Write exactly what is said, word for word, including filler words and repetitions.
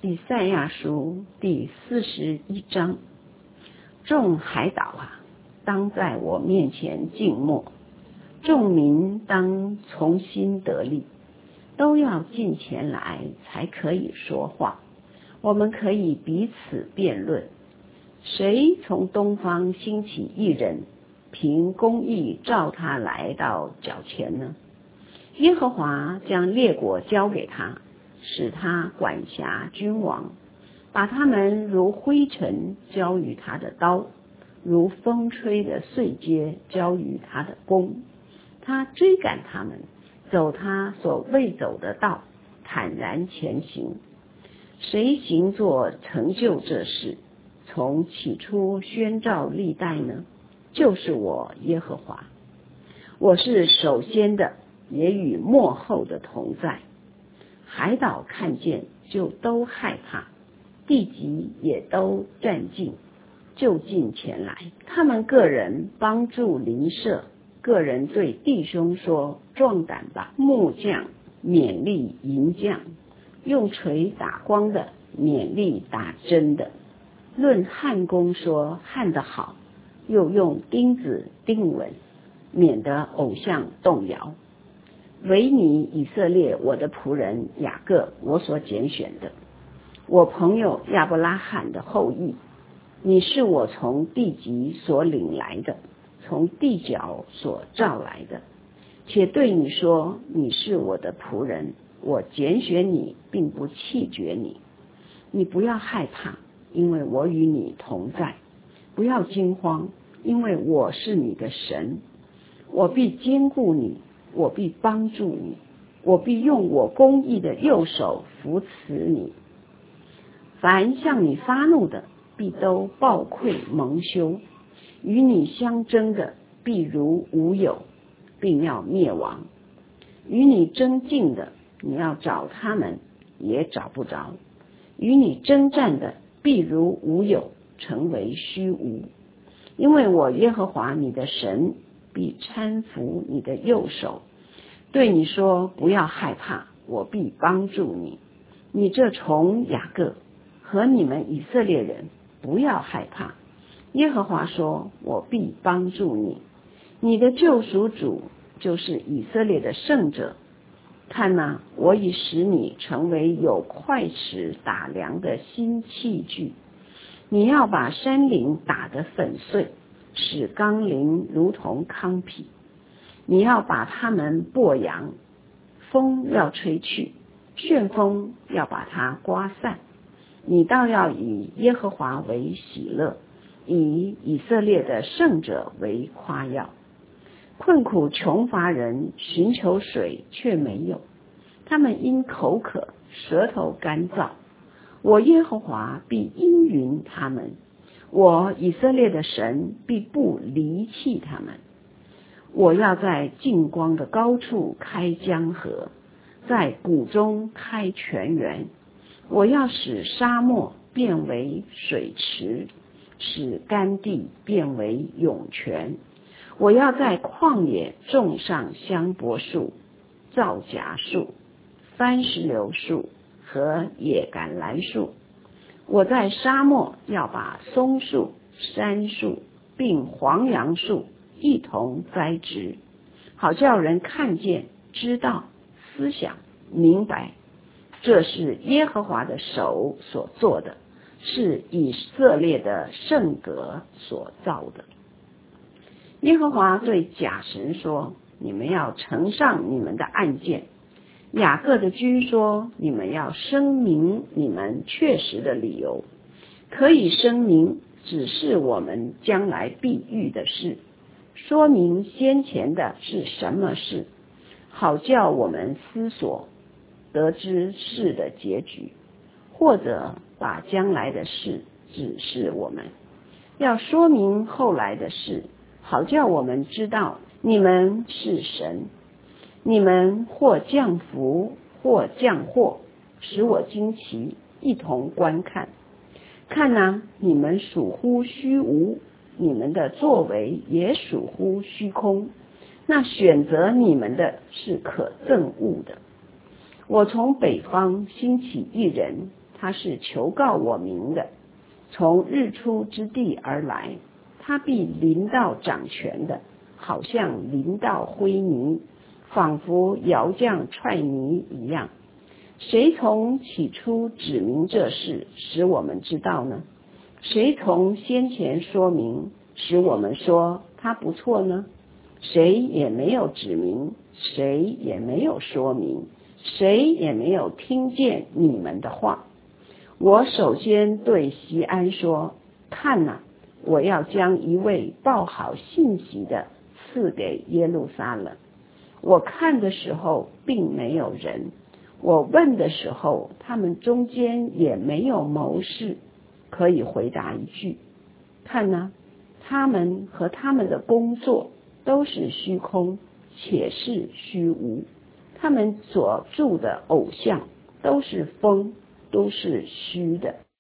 以赛亚书第四十一章，众海岛啊，当在我面前静默，众民当重新得力，都要近前来才可以说话。我们可以彼此辩论，谁从东方兴起一人，凭公义召他来到脚前呢？耶和华将列国交给他，使他管辖君王，把他们如灰尘交于他的刀，如风吹的碎秸交于他的弓。他追赶他们，走他所未走的道，坦然前行。谁行作成就这事，从起初宣召历代呢？就是我耶和华。我是首先的，也与末后的同在。海岛看见就都害怕，地极也都战兢，就近前来。他们个人帮助邻舍，个人对弟兄说：壮胆吧！木匠勉励银匠，用锤打光的勉励打针的。论焊工说焊得好，又用钉子钉稳，免得偶像动摇。唯你以色列，我的仆人雅各，我所拣选的，我朋友亚伯拉罕的后裔，你是我从地极所领来的，从地角所召来的。且对你说，你是我的仆人，我拣选你，并不弃绝你。你不要害怕，因为我与你同在；不要惊慌，因为我是你的神。我必坚固你，我必帮助你，我必用我公义的右手扶持你。凡向你发怒的，必都暴溃蒙羞；与你相争的，必如无有，并要灭亡。与你争竞的，你要找他们，也找不着；与你征战的，必如无有，成为虚无。因为我耶和华你的神必搀扶你的右手，对你说：不要害怕，我必帮助你。你这从雅各和你们以色列人，不要害怕。耶和华说：我必帮助你。你的救赎主就是以色列的圣者。看哪，我已使你成为有块石打量的新器具。你要把山岭打得粉碎，使冈陵如同糠皮。你要把它们剥扬，风要吹去，旋风要把它刮散。你倒要以耶和华为喜乐，以以色列的圣者为夸耀。困苦穷乏人寻求水却没有，他们因口渴，舌头干燥。我耶和华必应允他们，我以色列的神必不离弃他们。我要在净光的高处开江河，在谷中开泉源。我要使沙漠变为水池，使干地变为涌泉。我要在旷野种上香柏树、皂荚树、番石榴树和野橄榄树。我在沙漠要把松树、杉树并黄杨树一同栽植，好叫人看见、知道、思想、明白，这是耶和华的手所做的，是以色列的圣格所造的。耶和华对假神说：你们要呈上你们的案件。雅各的居说：你们要声明你们确实的理由，可以声明只是我们将来必遇的事，说明先前的是什么事，好叫我们思索，得知事的结局，或者把将来的事指示我们。要说明后来的事，好叫我们知道你们是神。你们或降福，或降祸，使我惊奇，一同观看。看哪，你们属乎虚无，你们的作为也属乎虚空。那选择你们的是可憎恶的。我从北方兴起一人， 他是求告我名的，从日出之地而来，他必临到掌权的，好像临到灰泥，仿佛窑匠踹泥一样。谁从起初指明这事，使我们知道呢？谁从先前说明，使我们说他不错呢？谁也没有指明，谁也没有说明，谁也没有听见你们的话。我首先对锡安说，看哪，我要将一位报好信息的赐给耶路撒冷。我看的时候并没有人，我问的时候他们中间也没有谋士可以回答一句。看哪，他们和他们的工作都是虚空，且是虚无。他们所铸的偶像都是风，都是虚的。